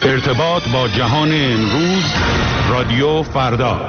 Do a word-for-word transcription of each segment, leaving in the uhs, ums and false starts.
ارتباط با جهان امروز، رادیو فردا.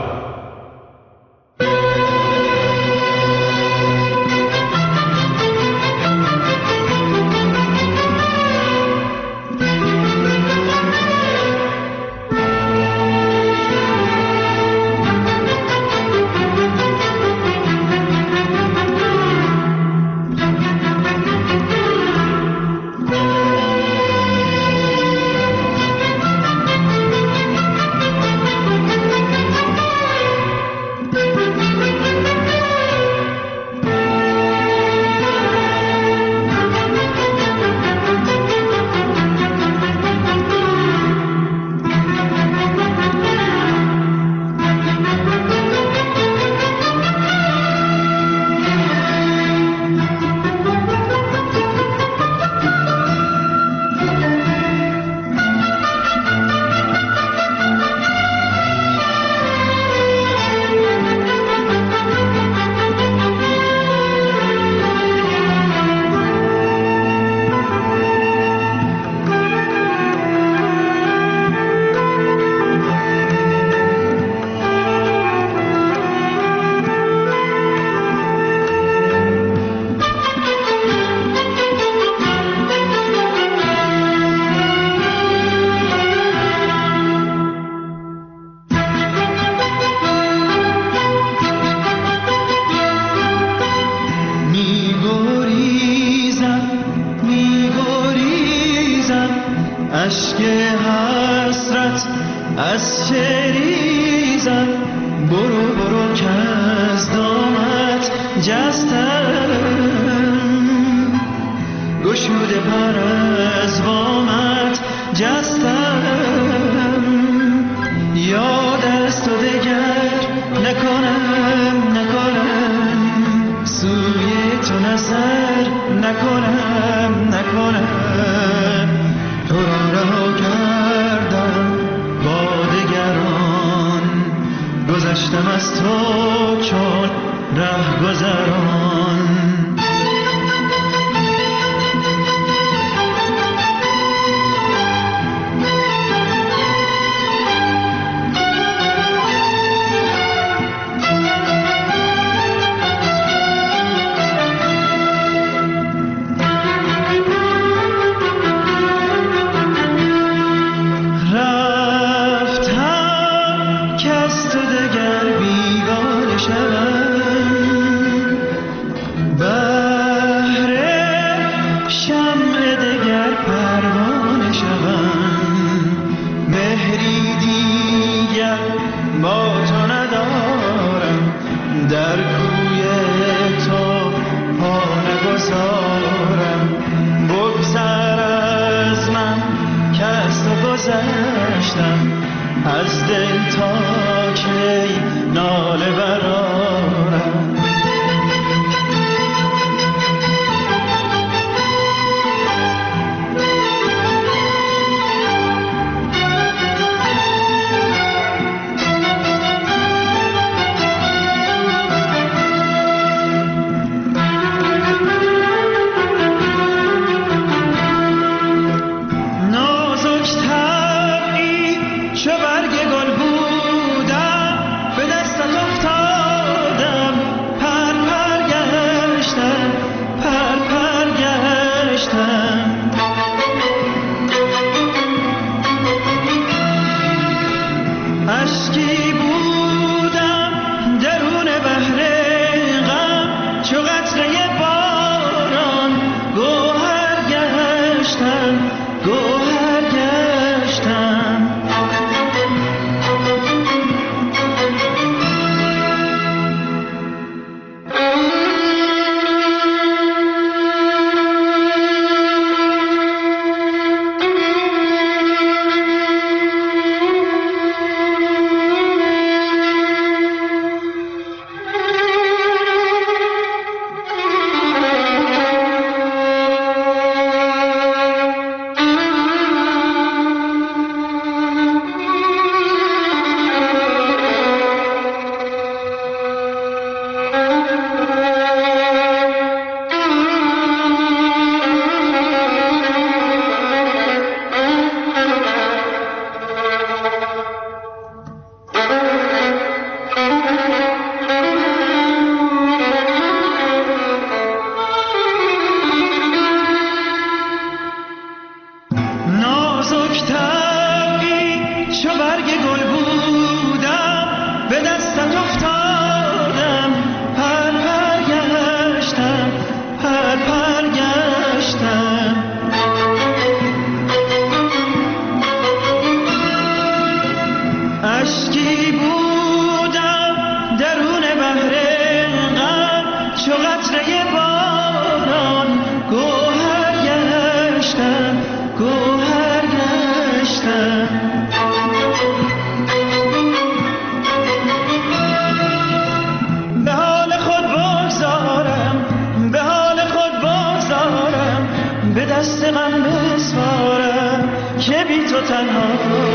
چه برگ گل بودم به دستت افتاد نازک طبعی چو برگ گل بودم به دستت افتادم پر پر گشتم پر پر گشتم اشکی بودم درون بحر غم چو قطره باران گوهر گشتم گوهر گشتم به حال خود بگذارم به حال خود بگذارم به دست غم بسپارم که بی تو تنها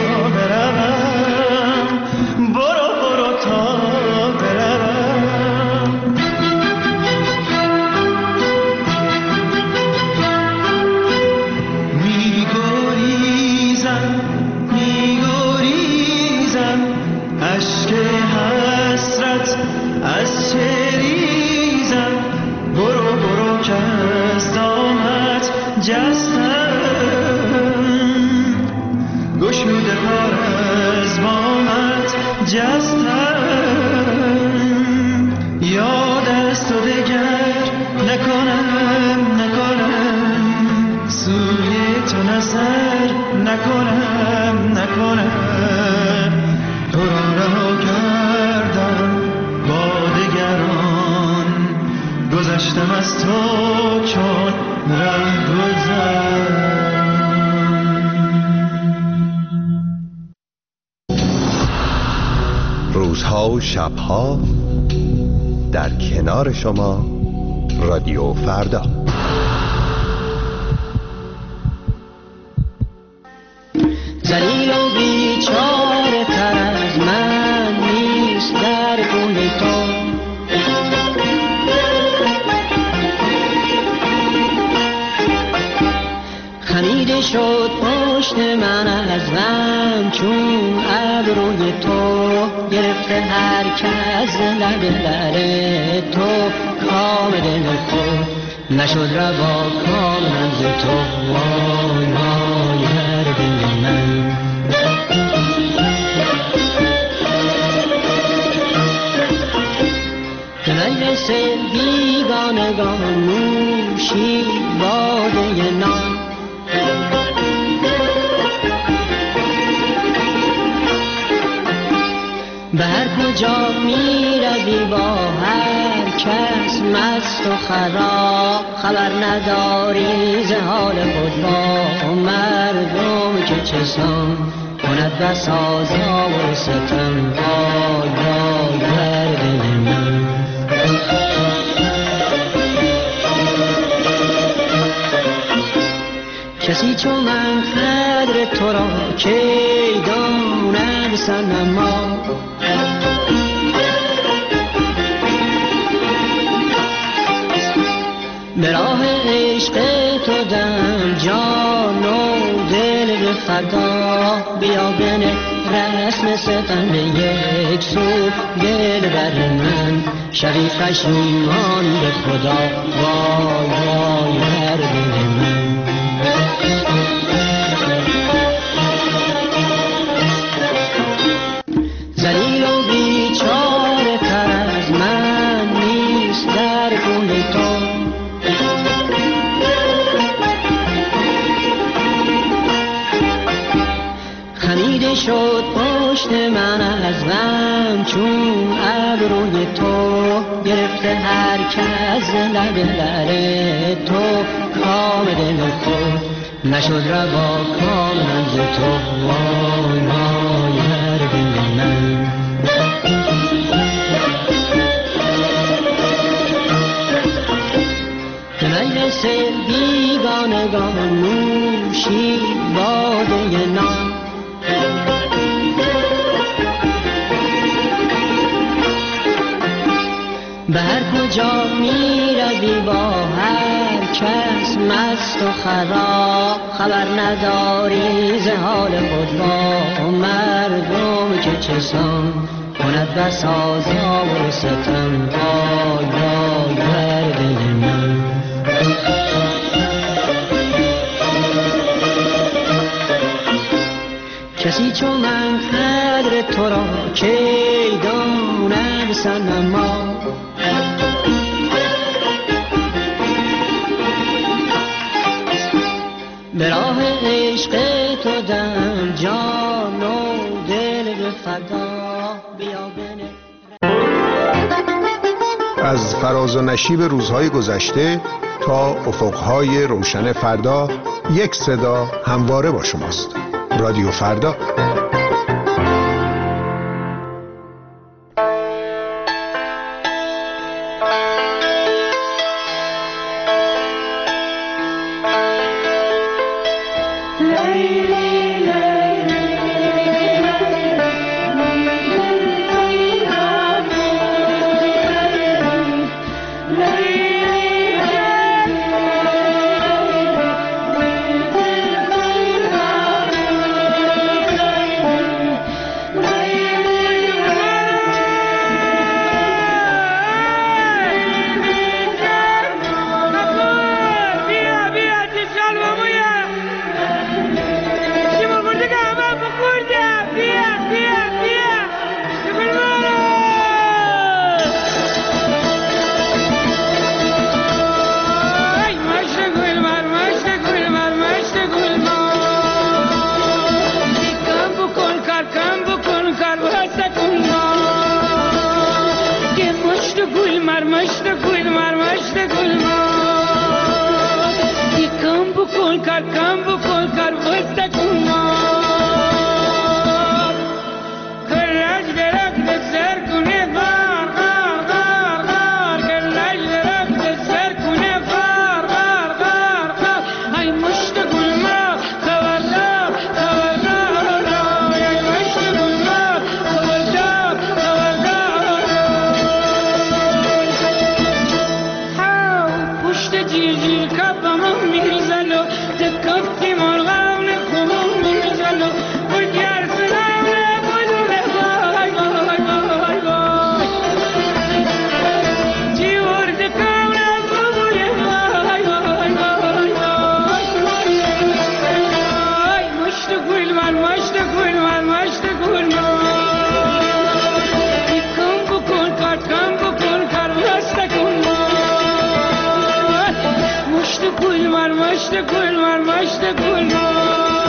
بروم برو برو تا بروم میگریزم میگریزم اشک حسرت از چریزم برو برو که از دامت جستم گشوده پار از بامت جستم یاد از تو دگر نکنم نکنم سوی تو نظر نکنم نکنم تو را رها کردم با دگران گذشتم از تو چون ره گذر روزها و شبها در کنار شما رادیو فردا. ذلیل و بیچاره تر از من نیست در گونه تو خمیده شد پشت من از غم چون ابروی تو گرفته هر کس لب لره تو کام دل خود نشد روا کاملا ز تو وای وای هر دل من به مجلس بیگانگان نوشی باده نام به هر کجا می روی با هر کس مست و خراب خبر نداری ز حال خود با مردم که چسان کند بس آزار و ستم وای وای بر دل من کسی چون من قدر تو را که داند صنما به راه عشق تو دم جان و دل به فدا بیا بنه رسم ستم یک سو دل بر من شوی پشیمان به خدا وای وای هر دل من ذلیل و بیچاره تر از من نیست در گونه تو خمیده شد پشت من از غم چون ابروی تو گرفته هر کس لب لره تو کام دل خود نشد روا کاملا ز تو وای وای هر دل من به مجلس بیگانگان نوشی باده نام به هر کجا می روی با هر کس مست و خراب خبر نداری ز حال خود با مردم که چسان کند بس آزار و ستم وای وای بر دل من کسی چون من قدر تو را که داند صنما. به راه عشق تو دم جان و دل به فدا بیا بنه. از فراز و نشیب روزهای گذشته تا افقهای روشن فردا، یک صدا همواره با شماست. رادیو فردا. مشت گل مر مشت گل